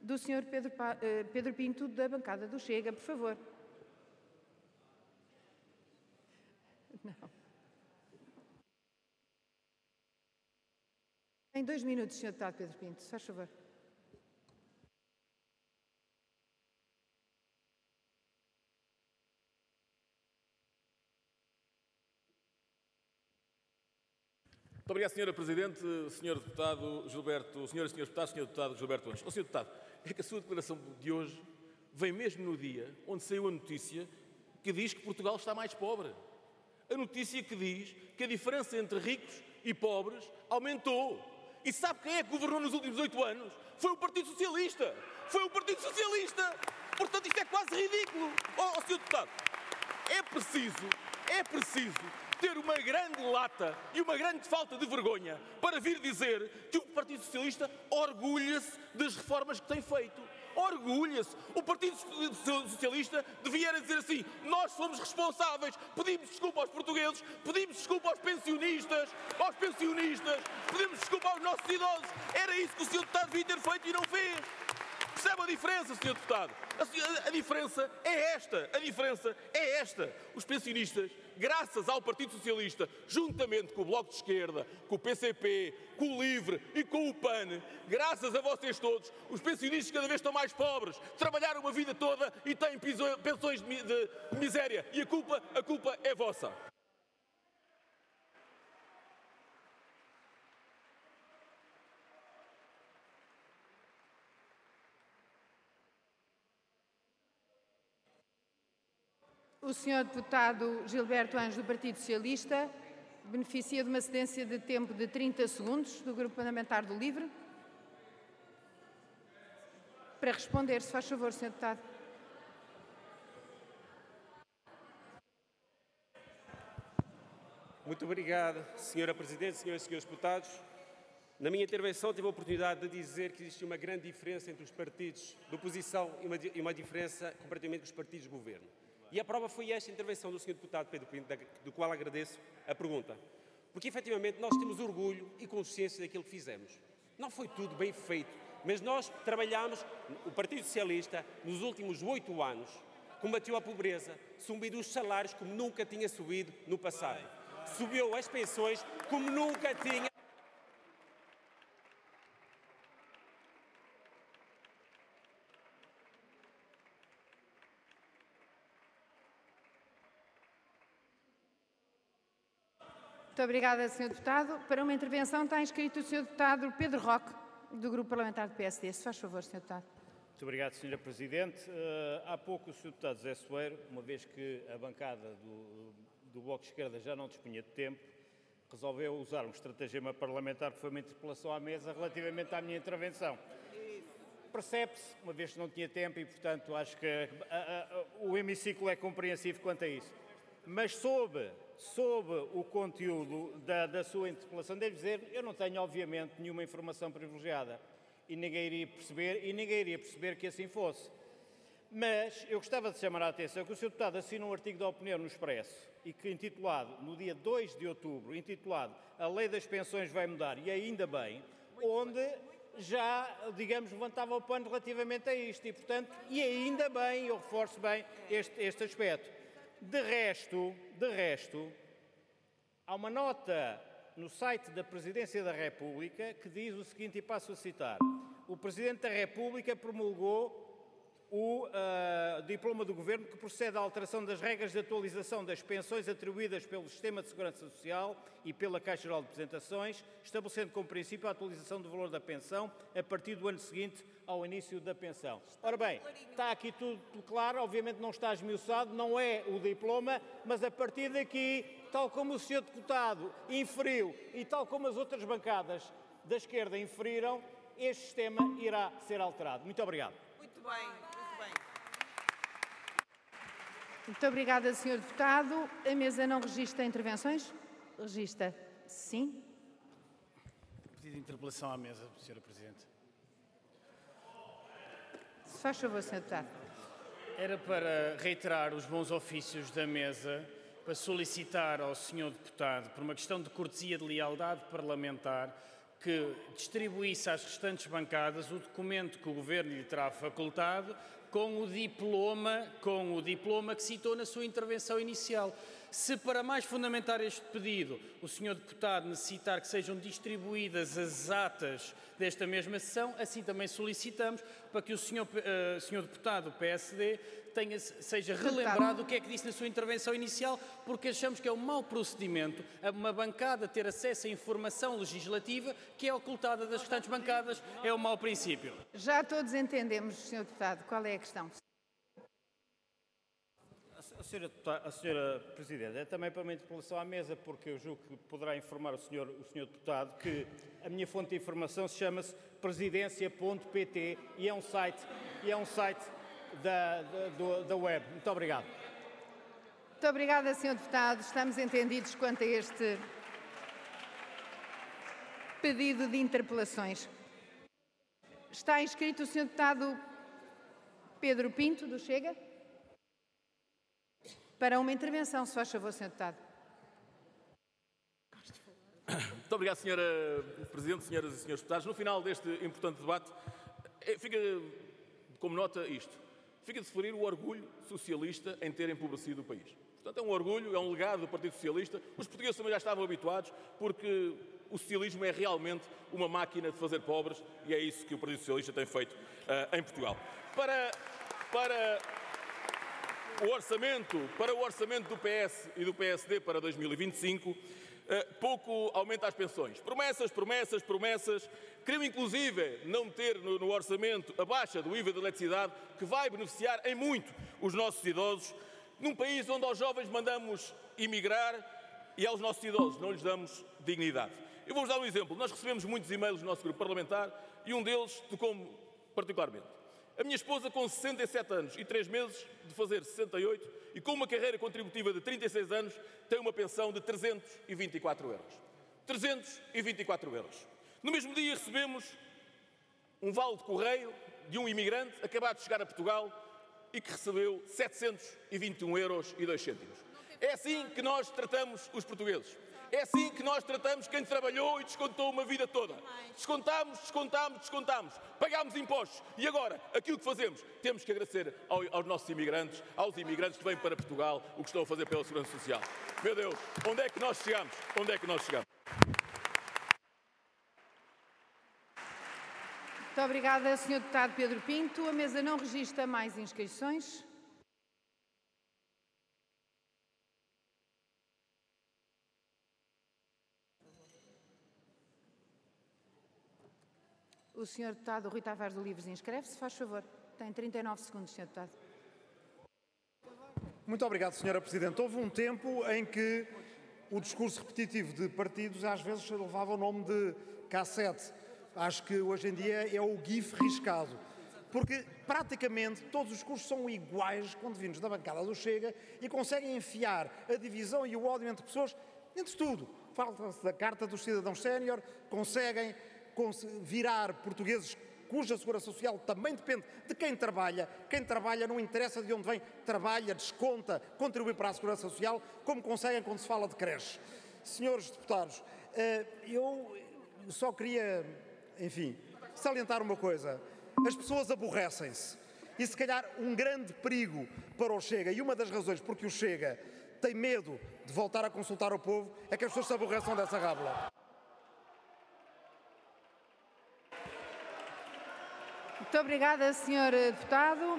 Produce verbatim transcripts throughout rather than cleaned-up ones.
do senhor Pedro, pa, uh, Pedro Pinto, da bancada do Chega, por favor. Não. Em dois minutos, senhor Deputado Pedro Pinto, se faz favor. Muito obrigado, senhora Presidente, senhor Deputado Gilberto, senhoras e senhores Deputados, senhor Deputado Gilberto Anjos. Oh, senhor Deputado, é que a sua declaração de hoje vem mesmo no dia onde saiu a notícia que diz que Portugal está mais pobre. A notícia que diz que a diferença entre ricos e pobres aumentou. E sabe quem é que governou nos últimos oito anos? Foi o Partido Socialista. Foi o Partido Socialista. Portanto, isto é quase ridículo. Oh, oh senhor Deputado, é preciso, é preciso ter uma grande lata e uma grande falta de vergonha para vir dizer que o Partido Socialista orgulha-se das reformas que tem feito. Orgulha-se. O Partido Socialista devia dizer assim: nós fomos responsáveis, pedimos desculpa aos portugueses, pedimos desculpa aos pensionistas, aos pensionistas, pedimos desculpa aos nossos idosos. Era isso que o senhor Deputado devia ter feito e não fez. Percebe a diferença, senhor Deputado? A, a diferença é esta. A diferença é esta. Os pensionistas, graças ao Partido Socialista, juntamente com o Bloco de Esquerda, com o P C P, com o LIVRE e com o PAN, graças a vocês todos, os pensionistas cada vez estão mais pobres, trabalharam uma vida toda e têm pensões de, de, de miséria. E a culpa, a culpa é vossa. O senhor Deputado Gilberto Anjos, do Partido Socialista, beneficia de uma cedência de tempo de trinta segundos do Grupo Parlamentar do LIVRE. Para responder, se faz favor, senhor Deputado. Muito obrigado, senhora Presidente, senhoras e senhores deputados. Na minha intervenção tive a oportunidade de dizer que existe uma grande diferença entre os partidos de oposição e uma, e uma diferença comparativamente com os partidos de governo. E a prova foi esta intervenção do senhor Deputado Pedro Pinto, do qual agradeço a pergunta. Porque, efetivamente, nós temos orgulho e consciência daquilo que fizemos. Não foi tudo bem feito, mas nós trabalhamos, o Partido Socialista, nos últimos oito anos, combateu a pobreza, subiu os salários como nunca tinha subido no passado. Subiu as pensões como nunca tinha. Muito obrigada, senhor Deputado. Para uma intervenção está inscrito o senhor Deputado Pedro Roque, do Grupo Parlamentar do P S D. Se faz favor, senhor Deputado. Muito obrigado, senhora Presidente. Uh, há pouco o senhor Deputado José Soeiro, uma vez que a bancada do, do Bloco de Esquerda já não dispunha de tempo, resolveu usar um estratagema parlamentar que foi uma interpelação à mesa relativamente à minha intervenção. Percebe-se, uma vez que não tinha tempo e, portanto, acho que a, a, a, o hemiciclo é compreensivo quanto a isso. Mas sob, sob o conteúdo da, da sua interpelação, devo dizer, eu não tenho, obviamente, nenhuma informação privilegiada e ninguém iria perceber, e ninguém iria perceber que assim fosse. Mas eu gostava de chamar a atenção que o senhor Deputado assina um artigo de opinião no Expresso e que, intitulado, no dia dois de outubro, intitulado A Lei das Pensões vai mudar, e ainda bem, onde já, digamos, levantava o pano relativamente a isto e, portanto, e ainda bem, eu reforço bem este, este aspecto. De resto, de resto, há uma nota no site da Presidência da República que diz o seguinte, e passo a citar: o Presidente da República promulgou o uh, diploma do Governo que procede à alteração das regras de atualização das pensões atribuídas pelo Sistema de Segurança Social e pela Caixa Geral de Apresentações, estabelecendo como princípio a atualização do valor da pensão a partir do ano seguinte ao início da pensão. Ora bem, está aqui tudo, tudo claro, obviamente não está esmiuçado, não é o diploma, mas a partir daqui, tal como o senhor Deputado inferiu e tal como as outras bancadas da esquerda inferiram, este sistema irá ser alterado. Muito obrigado. Muito bem, muito bem. Muito obrigada, senhor Deputado. A mesa não registra intervenções? Registra, sim. Pedido de interpelação à mesa, senhora Presidente. Se faz favor, senhor Deputado. Era para reiterar os bons ofícios da mesa, para solicitar ao senhor Deputado, por uma questão de cortesia de lealdade parlamentar, que distribuísse às restantes bancadas o documento que o Governo lhe terá facultado com o diploma, com o diploma que citou na sua intervenção inicial. Se para mais fundamentar este pedido o senhor Deputado necessitar que sejam distribuídas as atas desta mesma sessão, assim também solicitamos para que o senhor, uh, senhor Deputado do P S D tenha, seja relembrado o que é que disse na sua intervenção inicial, porque achamos que é um mau procedimento uma bancada ter acesso à informação legislativa que é ocultada das restantes bancadas, é um mau princípio. Já todos entendemos, senhor Deputado, qual é a questão. A senhora, a senhora Presidente, é também para uma interpelação à mesa, porque eu julgo que poderá informar o senhor, o senhor Deputado que a minha fonte de informação se chama-se presidência ponto pt e é um site, e é um site da, da, do, da web. Muito obrigado. Muito obrigada, senhor Deputado. Estamos entendidos quanto a este pedido de interpelações. Está inscrito o senhor Deputado Pedro Pinto, do Chega? Para uma intervenção, se faz favor, senhor Deputado. Muito obrigado, senhora Presidente, senhoras e senhores deputados. No final deste importante debate, fica como nota isto. Fica de referir o orgulho socialista em ter empobrecido o país. Portanto, é um orgulho, é um legado do Partido Socialista. Os portugueses também já estavam habituados, porque o socialismo é realmente uma máquina de fazer pobres e é isso que o Partido Socialista tem feito uh, em Portugal. Para... para O orçamento, para o orçamento do P S e do P S D para dois mil e vinte e cinco, pouco aumenta as pensões. Promessas, promessas, promessas. Queremos, inclusive, não ter no, no orçamento a baixa do I V A da eletricidade, que vai beneficiar em muito os nossos idosos, num país onde aos jovens mandamos emigrar e aos nossos idosos não lhes damos dignidade. Eu vou-vos dar um exemplo. Nós recebemos muitos e-mails do nosso grupo parlamentar e um deles tocou-me particularmente. A minha esposa, com sessenta e sete anos e três meses de fazer sessenta e oito e com uma carreira contributiva de trinta e seis anos, tem uma pensão de trezentos e vinte e quatro euros. trezentos e vinte e quatro euros. No mesmo dia recebemos um vale de correio de um imigrante acabado de chegar a Portugal e que recebeu setecentos e vinte e um euros e dois cêntimos. É assim que nós tratamos os portugueses. É assim que nós tratamos quem trabalhou e descontou uma vida toda. Descontamos, descontamos, descontamos. Pagámos impostos. E agora, aquilo que fazemos, temos que agradecer ao, aos nossos imigrantes, aos imigrantes que vêm para Portugal, o que estão a fazer pela Segurança Social. Meu Deus, onde é que nós chegamos? Onde é que nós chegamos? Muito obrigada, senhor Deputado Pedro Pinto. A mesa não registra mais inscrições. O senhor Deputado Rui Tavares do Livres inscreve-se, faz favor. Tem trinta e nove segundos, senhor Deputado. Muito obrigado, senhora Presidente. Houve um tempo em que o discurso repetitivo de partidos às vezes levava o nome de cassete. Acho que hoje em dia é o GIF riscado. Porque praticamente todos os discursos são iguais quando vindos da bancada do Chega e conseguem enfiar a divisão e o ódio entre pessoas, entre tudo. Falta-se da Carta dos Cidadãos Sénior, conseguem virar portugueses cuja segurança social também depende de quem trabalha. Quem trabalha não interessa de onde vem, trabalha, desconta, contribui para a segurança social, como conseguem quando se fala de creches. Senhores deputados, eu só queria, enfim, salientar uma coisa. As pessoas aborrecem-se. E se calhar um grande perigo para o Chega, e uma das razões porque o Chega tem medo de voltar a consultar o povo, é que as pessoas se aborreçam dessa rábula. Muito obrigada, senhor Deputado.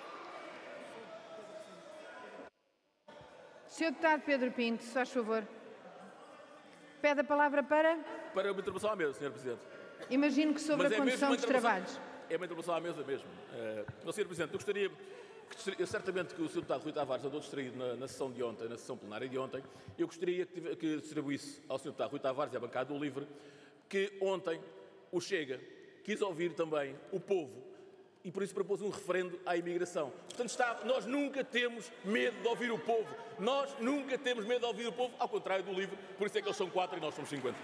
senhor Deputado Pedro Pinto, se faz favor. Pede a palavra para? Para uma intervenção à mesa, senhora Presidente. Imagino que sobre Mas a é condução dos trabalhos. É uma intervenção à mesa mesmo. Uh, senhora Presidente, eu gostaria, que, certamente que o senhor Deputado Rui Tavares andou distraído na, na sessão de ontem, na sessão plenária de ontem, eu gostaria que, tive, que distribuísse ao senhor Deputado Rui Tavares e à bancada do Livre que ontem o Chega quis ouvir também o povo e por isso propôs um referendo à imigração. Portanto, está, nós nunca temos medo de ouvir o povo. Nós nunca temos medo de ouvir o povo, ao contrário do Livre, por isso é que eles são quatro e nós somos cinquenta.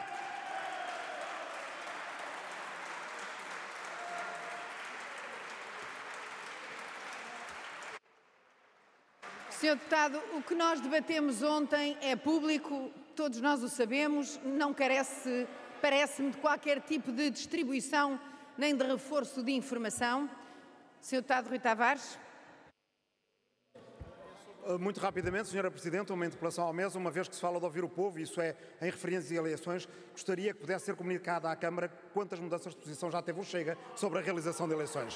senhor Deputado, o que nós debatemos ontem é público, todos nós o sabemos, não carece parece-me, de qualquer tipo de distribuição nem de reforço de informação. senhor Deputado Rui Tavares. Muito rapidamente, senhora Presidente, uma interpelação à mesa, uma vez que se fala de ouvir o povo, isso é em referência a eleições, gostaria que pudesse ser comunicada à Câmara quantas mudanças de posição já teve o Chega sobre a realização de eleições.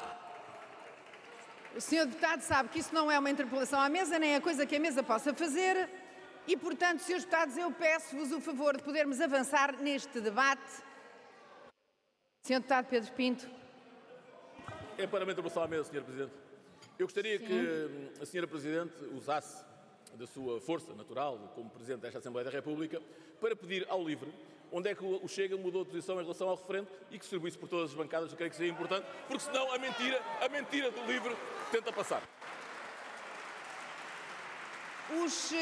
O senhor Deputado sabe que isso não é uma interpelação à mesa, nem é coisa que a mesa possa fazer e, portanto, senhores Deputados, eu peço-vos o favor de podermos avançar neste debate. senhor Deputado Pedro Pinto. É para uma interpelação à mesa, senhora Presidente. Eu gostaria Sim. que a senhora Presidente usasse da sua força natural como Presidente desta Assembleia da República para pedir ao LIVRE onde é que o Chega mudou de posição em relação ao referendo e que distribuísse por todas as bancadas. Eu creio que seria importante, porque senão a mentira, a mentira do LIVRE tenta passar. Os,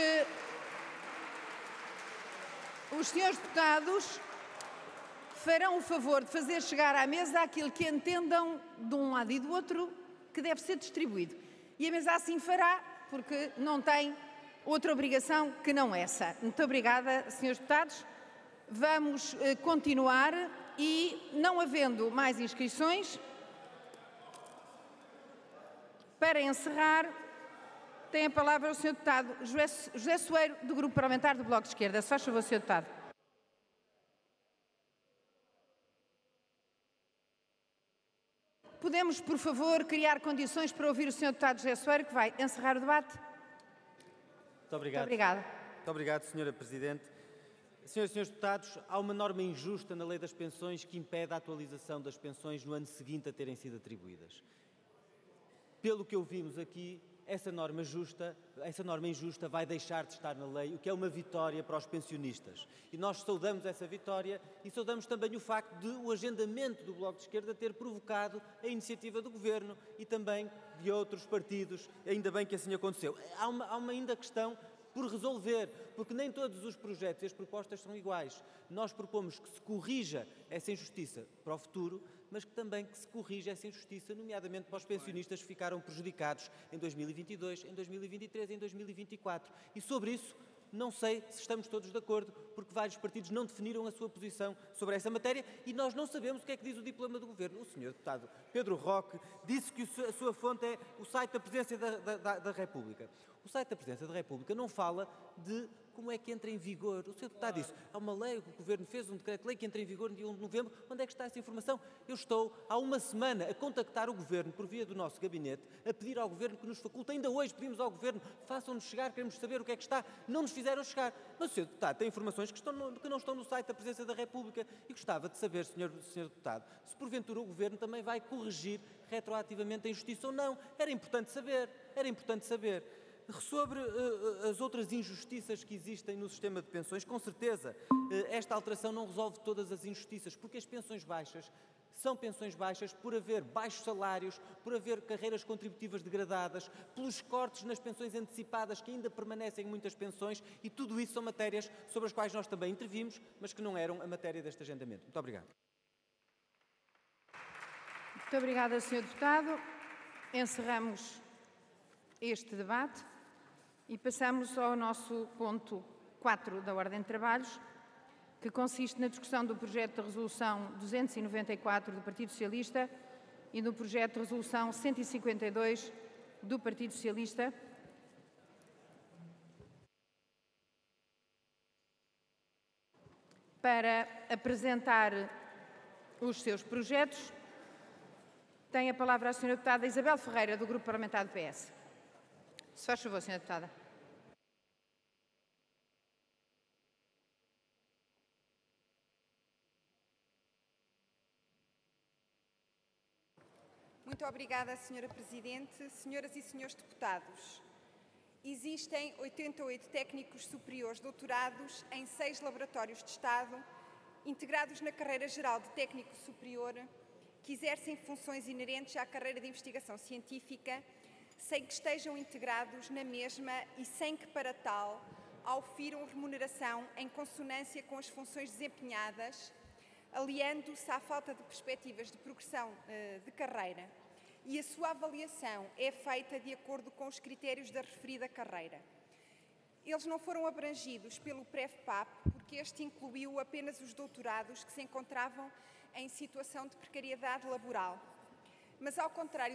os senhores deputados farão o favor de fazer chegar à mesa aquilo que entendam de um lado e do outro que deve ser distribuído. E a mesa assim fará, porque não tem outra obrigação que não essa. Muito obrigada, senhores deputados. Vamos eh, continuar e, não havendo mais inscrições, para encerrar, tem a palavra o senhor Deputado José, José Soeiro, do Grupo Parlamentar do Bloco de Esquerda. Se faz favor, senhor Deputado. Podemos, por favor, criar condições para ouvir o senhor Deputado José Soeiro, que vai encerrar o debate? Muito obrigado. Muito obrigada. Muito obrigado, senhora Presidente. Senhoras e senhores deputados, há uma norma injusta na Lei das Pensões que impede a atualização das pensões no ano seguinte a terem sido atribuídas. Pelo que ouvimos aqui, essa norma, justa, essa norma injusta vai deixar de estar na lei, o que é uma vitória para os pensionistas. E nós saudamos essa vitória e saudamos também o facto de o agendamento do Bloco de Esquerda ter provocado a iniciativa do Governo e também de outros partidos, ainda bem que assim aconteceu. Há uma, há uma ainda questão por resolver, porque nem todos os projetos e as propostas são iguais. Nós propomos que se corrija essa injustiça para o futuro, mas que também que se corrija essa injustiça, nomeadamente para os pensionistas que ficaram prejudicados em dois mil e vinte e dois, em dois mil e vinte e três e em dois mil e vinte e quatro. E sobre isso, não sei se estamos todos de acordo, porque vários partidos não definiram a sua posição sobre essa matéria e nós não sabemos o que é que diz o diploma do Governo. O senhor deputado Pedro Roque disse que a sua fonte é o site da Presidência da, da, da República. O site da Presidência da República não fala de como é que entra em vigor. O senhor deputado disse, há uma lei, o Governo fez um decreto-lei que entra em vigor no dia um de novembro. Onde é que está essa informação? Eu estou há uma semana a contactar o Governo por via do nosso gabinete, a pedir ao Governo que nos faculte. Ainda hoje pedimos ao Governo, façam-nos chegar, queremos saber o que é que está. Não nos fizeram chegar. Mas o senhor deputado tem informações que, estão no, que não estão no site da Presidência da República e gostava de saber, senhor, senhor deputado, se porventura o Governo também vai corrigir retroativamente a injustiça ou não. Era importante saber, era importante saber. Sobre uh, as outras injustiças que existem no sistema de pensões, com certeza uh, esta alteração não resolve todas as injustiças, porque as pensões baixas são pensões baixas por haver baixos salários, por haver carreiras contributivas degradadas, pelos cortes nas pensões antecipadas que ainda permanecem em muitas pensões e tudo isso são matérias sobre as quais nós também intervimos, mas que não eram a matéria deste agendamento. Muito obrigado. Muito obrigada, senhor Deputado. Encerramos este debate. E passamos ao nosso ponto quatro da Ordem de Trabalhos, que consiste na discussão do projeto de resolução duzentos e noventa e quatro do Partido Socialista e do projeto de resolução cento e cinquenta e dois do Partido Socialista. Para apresentar os seus projetos, tem a palavra a senhora deputada Isabel Ferreira, do Grupo Parlamentar do P S. Se faz favor, senhora deputada. Muito obrigada, senhora Presidente. Senhoras e senhores deputados, existem oitenta e oito técnicos superiores doutorados em seis laboratórios de Estado, integrados na carreira geral de técnico superior, que exercem funções inerentes à carreira de investigação científica, sem que estejam integrados na mesma e sem que, para tal, aufiram remuneração em consonância com as funções desempenhadas, aliando-se à falta de perspectivas de progressão uh, de carreira, e a sua avaliação é feita de acordo com os critérios da referida carreira. Eles não foram abrangidos pelo P R E F P A P porque porque este incluiu apenas os doutorados que se encontravam em situação de precariedade laboral. Mas, ao contrário